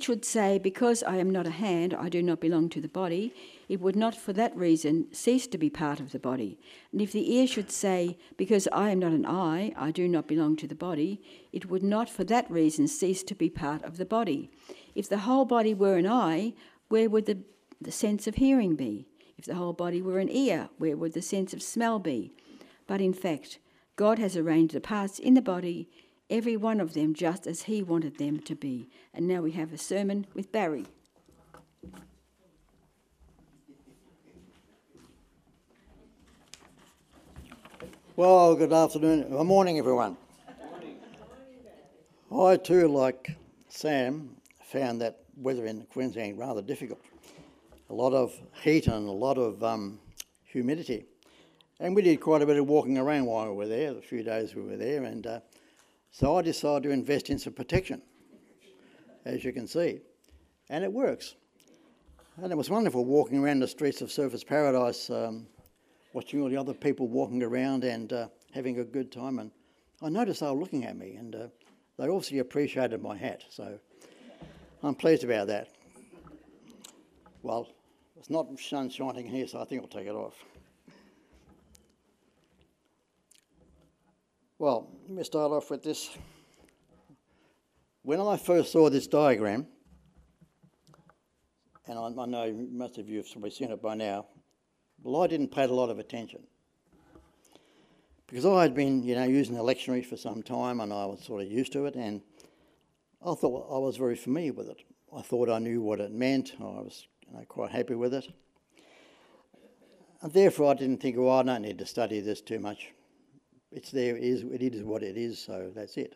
foot should say, because I am not a hand, I do not belong to the body, it would not for that reason cease to be part of the body. And if the ear should say, because I am not an eye, I do not belong to the body, it would not for that reason cease to be part of the body. If the whole body were an eye, where would the sense of hearing be? If the whole body were an ear, where would the sense of smell be? But in fact, God has arranged the parts in the body, every one of them just as he wanted them to be. And now we have a sermon with Barry. Well, good afternoon, good morning everyone. I too, like Sam, found that weather in Queensland rather difficult. A lot of heat and a lot of humidity. And we did quite a bit of walking around while we were there, the few days we were there, and so I decided to invest in some protection, as you can see, and it works. And it was wonderful walking around the streets of Surfers Paradise, watching all the other people walking around and having a good time. And I noticed they were looking at me, and they obviously appreciated my hat, so I'm pleased about that. Well, it's not sun shining here, so I think I'll take it off. Well, let me start off with this. When I first saw this diagram, and I know most of you have probably seen it by now, well, I didn't pay a lot of attention. Because I had been, using the lectionary for some time, and I was sort of used to it, and I thought I was very familiar with it. I thought I knew what it meant. I was quite happy with it. And therefore I didn't think, I don't need to study this too much. It's there, it is what it is, so that's it.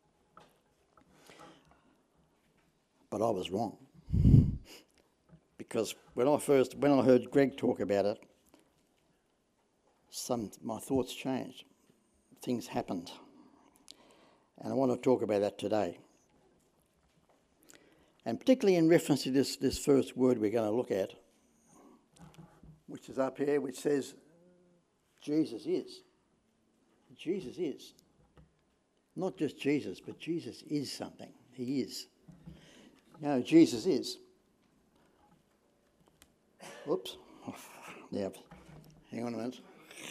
But I was wrong. Because when I heard Greg talk about it, my thoughts changed. Things happened. And I want to talk about that today. And particularly in reference to this first word we're going to look at, which is up here, which says, Jesus is. Jesus is. Not just Jesus, but Jesus is something. He is. Jesus is. Oops. Yeah. Hang on a minute.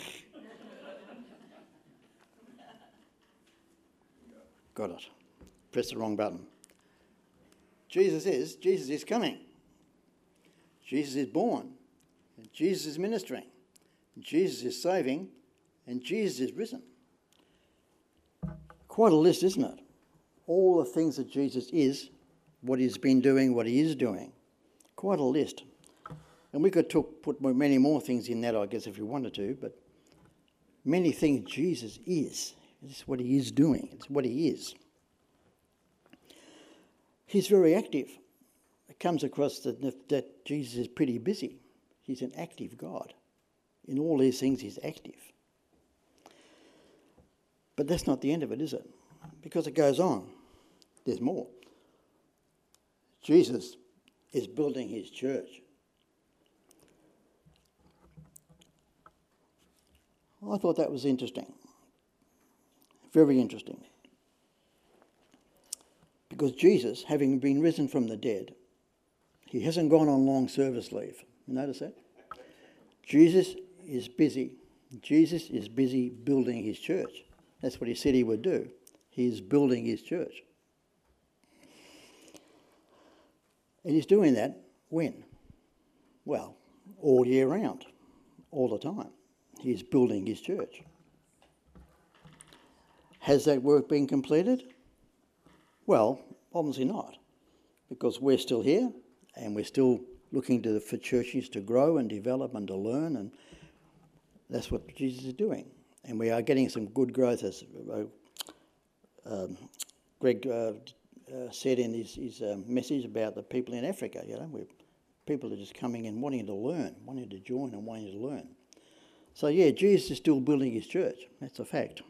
Got it. Pressed the wrong button. Jesus is coming. Jesus is born. And Jesus is ministering. And Jesus is saving. And Jesus is risen. Quite a list, isn't it? All the things that Jesus is, what he's been doing, what he is doing. Quite a list. And we could put many more things in that, I guess, if we wanted to, but many things Jesus is. It's what he is doing. It's what he is. He's very active. It comes across that Jesus is pretty busy. He's an active God. In all these things, he's active. But that's not the end of it, is it? Because it goes on. There's more. Jesus is building his church. I thought that was interesting. Very interesting. Because Jesus, having been risen from the dead, he hasn't gone on long service leave. You notice that? Jesus is busy. Jesus is busy building his church. That's what he said he would do. He's building his church. And he's doing that when? Well, all year round, all the time. He's building his church. Has that work been completed? Well, obviously not, because we're still here and we're still looking for churches to grow and develop and to learn, and that's what Jesus is doing. And we are getting some good growth, as Greg said in his message about the people in Africa. People are just coming in wanting to learn, wanting to join and wanting to learn. So yeah, Jesus is still building his church. That's a fact.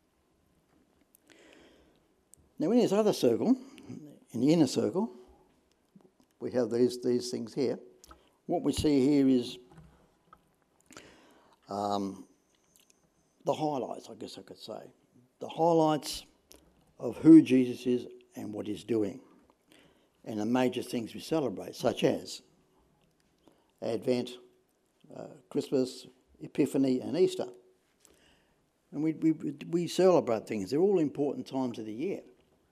Now in his other circle, in the inner circle, we have these things here. What we see here is the highlights, I guess I could say. The highlights of who Jesus is and what he's doing. and the major things we celebrate, such as Advent, Christmas, Epiphany and Easter. And we celebrate things. They're all important times of the year.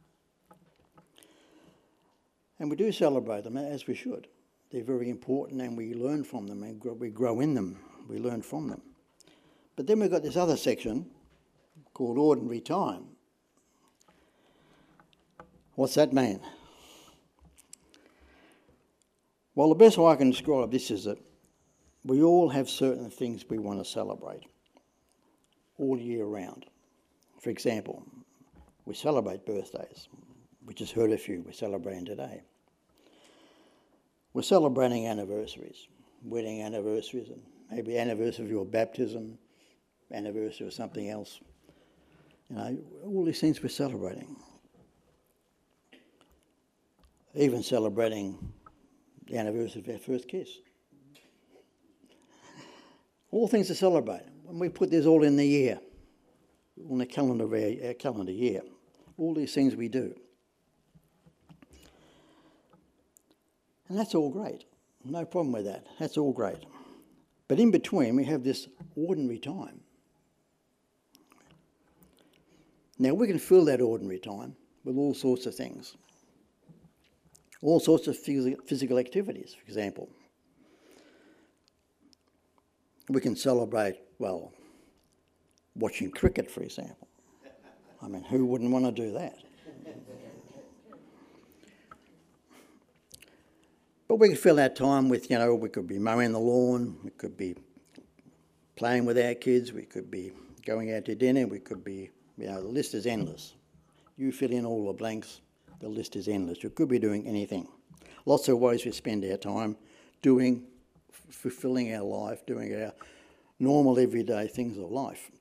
And we do celebrate them as we should. They're very important and we learn from them and we grow in them. We learn from them. But then we've got this other section called ordinary time. What's that mean? Well, the best way I can describe this is that we all have certain things we want to celebrate all year round. For example, we celebrate birthdays. We just heard a few we're celebrating today. We're celebrating anniversaries, wedding anniversaries, and maybe anniversary of your baptism, anniversary of something else. You know, all these things we're celebrating. Even celebrating the anniversary of our first kiss. All things to celebrate. When we put this all in the year, on the calendar of our calendar year, all these things we do. And that's all great. No problem with that. That's all great. But in between, we have this ordinary time. Now, we can fill that ordinary time with all sorts of things. All sorts of physical activities, for example. We can celebrate, well, watching cricket, for example. I mean, who wouldn't want to do that? But we can fill that time with, we could be mowing the lawn, we could be playing with our kids, we could be going out to dinner, we could be, the list is endless. You fill in all the blanks, the list is endless. You could be doing anything. Lots of ways we spend our time doing, fulfilling our life, doing our normal everyday things of life.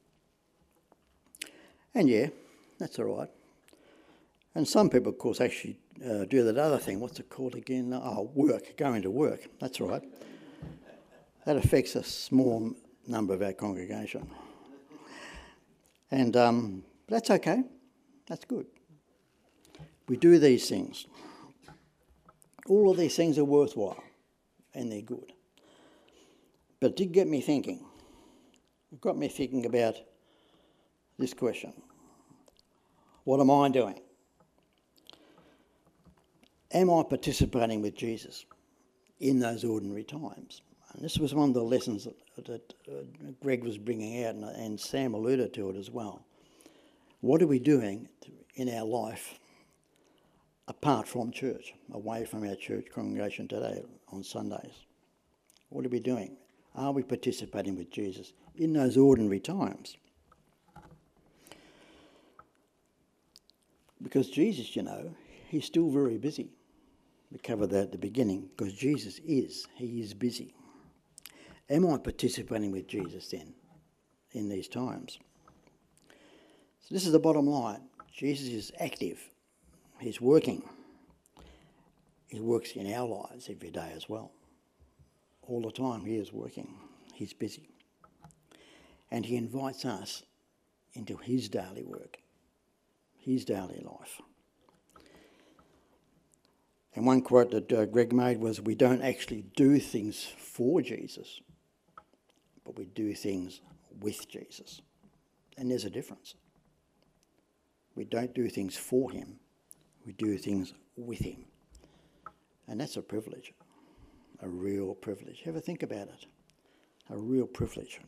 And yeah, that's all right. And some people, of course, actually do that other thing. What's it called again? Work, going to work. That's right. That affects a small number of our congregation. And that's okay. That's good. We do these things. All of these things are worthwhile and they're good. But it did get me thinking. It got me thinking about this question. What am I doing? Am I participating with Jesus in those ordinary times? And this was one of the lessons that Greg was bringing out, and Sam alluded to it as well. What are we doing in our life apart from church, away from our church congregation today on Sundays? What are we doing? Are we participating with Jesus in those ordinary times? Because Jesus, he's still very busy. We covered that at the beginning, because Jesus he is busy. Am I participating with Jesus then in these times? So this is the bottom line. Jesus is active. He's working. He works in our lives every day as well. All the time he is working. He's busy. And he invites us into his daily work, his daily life. And one quote that Greg made was, we don't actually do things for Jesus, but we do things with Jesus. And there's a difference. We don't do things for him, we do things with him. And that's a privilege, a real privilege. Ever think about it? A real privilege.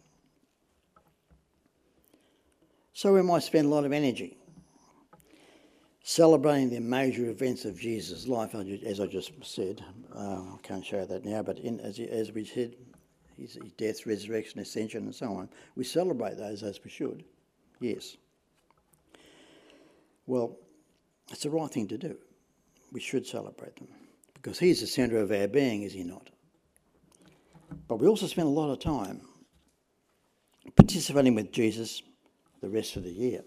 So we might spend a lot of energy celebrating the major events of Jesus' life, as I just said. I can't show that now, but as we said, his death, resurrection, ascension, and so on. We celebrate those as we should, yes. Well, it's the right thing to do. We should celebrate them, because he's the centre of our being, is he not? But we also spend a lot of time participating with Jesus the rest of the year.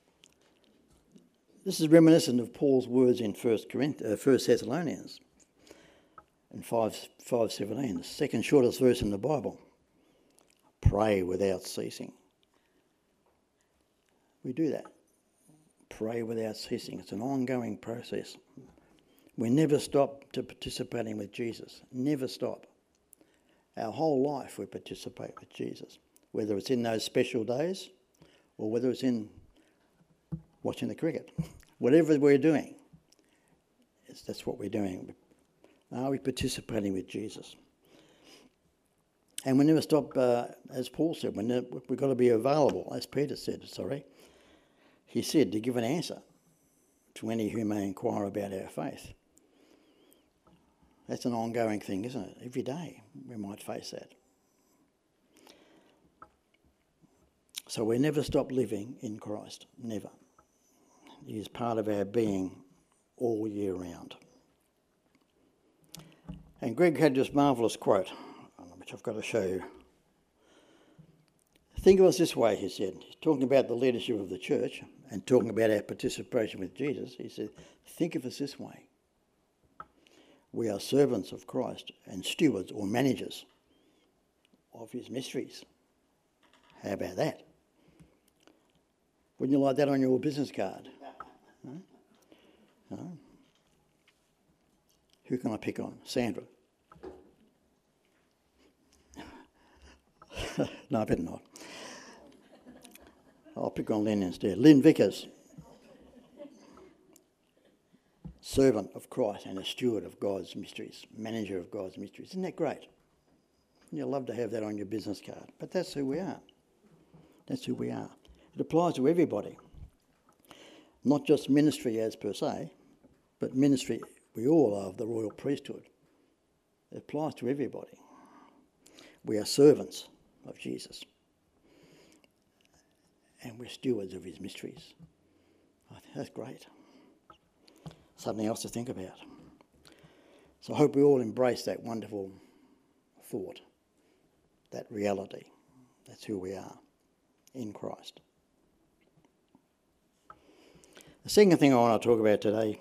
This is reminiscent of Paul's words in 1 Thessalonians in 5:17, the second shortest verse in the Bible. Pray without ceasing. We do that. Pray without ceasing. It's an ongoing process. We never stop to participating with Jesus. Never stop. Our whole life we participate with Jesus, whether it's in those special days or whether it's in watching the cricket. Whatever we're doing, that's what we're doing. Are we participating with Jesus? And we never stop, as Paul said, we've got to be available, as Peter said, He said to give an answer to any who may inquire about our faith. That's an ongoing thing, isn't it? Every day we might face that. So we never stop living in Christ, never. He is part of our being all year round. And Greg had this marvellous quote, which I've got to show you. Think of us this way, he said. He's talking about the leadership of the church and talking about our participation with Jesus. He said, think of us this way. We are servants of Christ and stewards or managers of his mysteries. How about that? Wouldn't you like that on your business card? No? Who can I pick on? Sandra? No, I better not. I'll pick on Lynn instead. Lynn Vickers. Servant of Christ and a steward of God's mysteries, manager of God's mysteries. Isn't that great? You'd love to have that on your business card. But that's who we are. That's who we are. It applies to everybody. Not just ministry as per se, but ministry, we all are of the royal priesthood. It applies to everybody. We are servants of Jesus. And we're stewards of his mysteries. I think that's great. Something else to think about. So I hope we all embrace that wonderful thought, that reality. That's who we are in Christ. The second thing I want to talk about today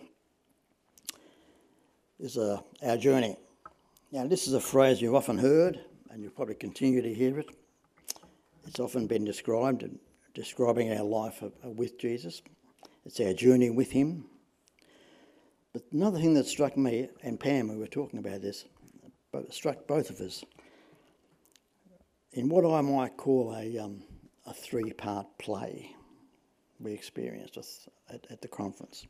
is our journey. Now, this is a phrase you've often heard, and you'll probably continue to hear it. It's often been describing our life with Jesus. It's our journey with him. But another thing that struck me and Pam, we were talking about this, but it struck both of us, in what I might call a three-part play we experienced at the conference.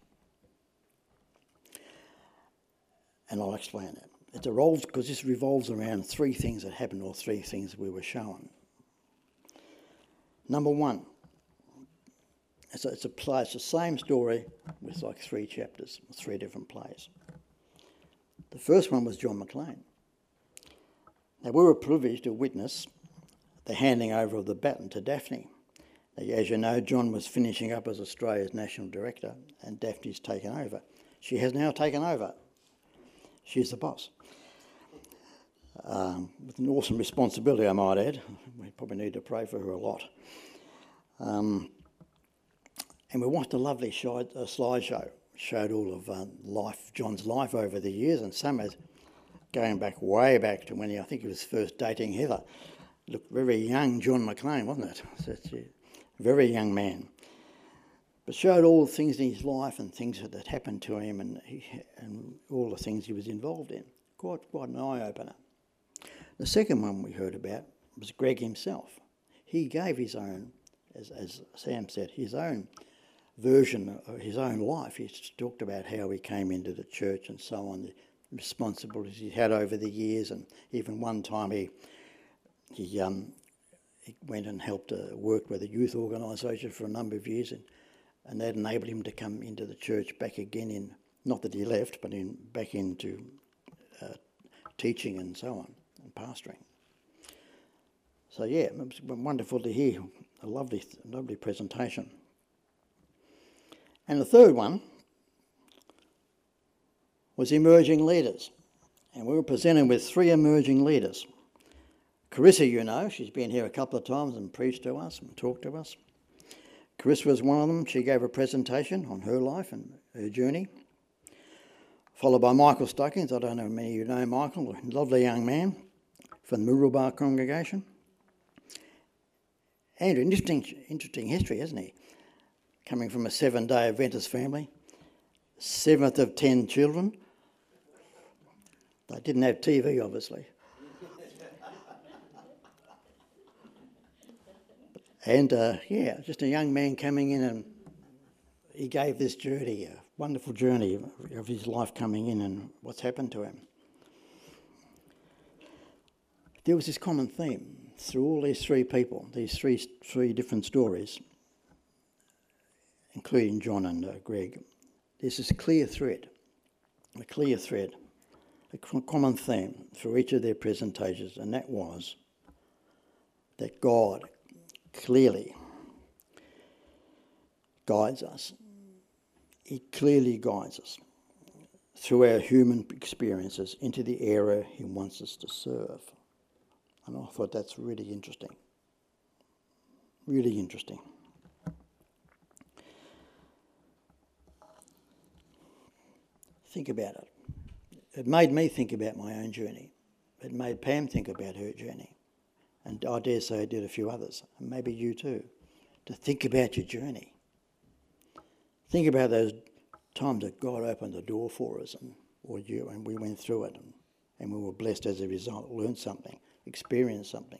And I'll explain that. It evolves because this revolves around three things that happened, or three things we were shown. Number one, it's a play. It's the same story with like three chapters, three different plays. The first one was John McLean. Now, we were privileged to witness the handing over of the baton to Daphne. Now, as you know, John was finishing up as Australia's National Director, and Daphne's taken over. She has now taken over. She's the boss. With an awesome responsibility, I might add. We probably need to pray for her a lot. And we watched a lovely slideshow. Showed all of John's life over the years, and some is going back way back to when I think he was first dating Heather. Looked very young, John McLean, wasn't it? So it's a very young man. But showed all the things in his life and things that happened to him, and all the things he was involved in. Quite an eye-opener. The second one we heard about was Greg himself. He gave his own, as Sam said, his own version of his own life. He talked about how he came into the church and so on, the responsibilities he had over the years, and even one time he went and helped work with a youth organisation for a number of years, and that enabled him to come into the church back again not that he left, but back into teaching and so on, and pastoring. So yeah, it was wonderful to hear, a lovely presentation. And the third one was emerging leaders. And we were presented with three emerging leaders. Carissa, you know, she's been here a couple of times and preached to us and talked to us. Carissa was one of them. She gave a presentation on her life and her journey. Followed by Michael Stuckins. I don't know how many of you know Michael, a lovely young man from the Mirrabah congregation. Andrew, interesting history, hasn't he? Coming from a 7-day Adventist family, 7th of 10 children, They didn't have TV, obviously. And just a young man coming in, and he gave this journey, a wonderful journey of his life coming in and what's happened to him. There was this common theme through all these three people, these three different stories, including John and Greg. There's this clear thread, a common theme through each of their presentations, and that was that God clearly guides us. He clearly guides us through our human experiences into the area he wants us to serve. And I thought that's really interesting. Really interesting. Think about it. It made me think about my own journey. It made Pam think about her journey. And I dare say it did a few others, and maybe you too, to think about your journey. Think about those times that God opened the door for us, and we went through it, and we were blessed as a result, learned something, experienced something.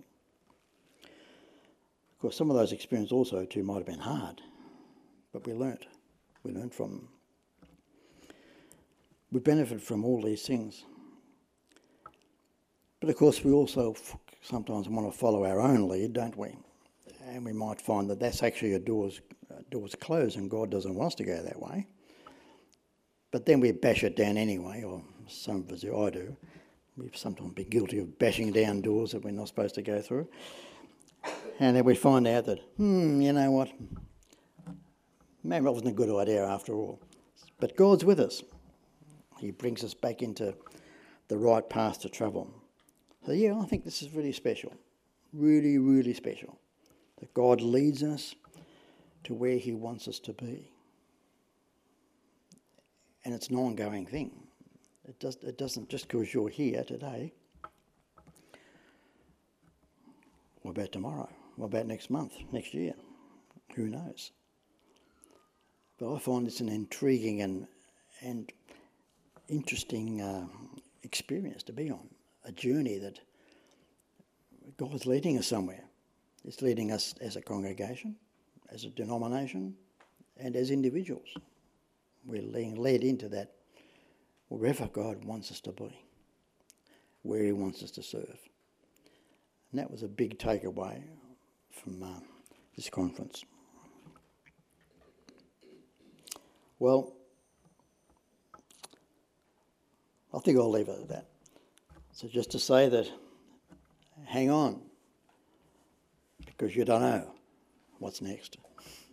Of course, some of those experiences also too might have been hard, but we learnt. We learnt from them. We benefit from all these things. But of course, we also sometimes want to follow our own lead, don't we? And we might find that that's actually a door's closed, and God doesn't want us to go that way. But then we bash it down anyway, or some of us do, I do. We've sometimes been guilty of bashing down doors that we're not supposed to go through. And then we find out that, you know what, maybe that wasn't a good idea after all. But God's with us. He brings us back into the right path to travel. So yeah, I think this is really special. Really, really special. That God leads us to where he wants us to be. And it's an ongoing thing. It doesn't just because you're here today. What about tomorrow? What about next month, next year? Who knows? But I find it's an intriguing and interesting experience to be on. A journey that God's leading us somewhere. It's leading us as a congregation, as a denomination, and as individuals. We're being led into that wherever God wants us to be, where he wants us to serve. And that was a big takeaway from this conference. Well, I think I'll leave it at that. So just to say that, hang on, because you don't know what's next.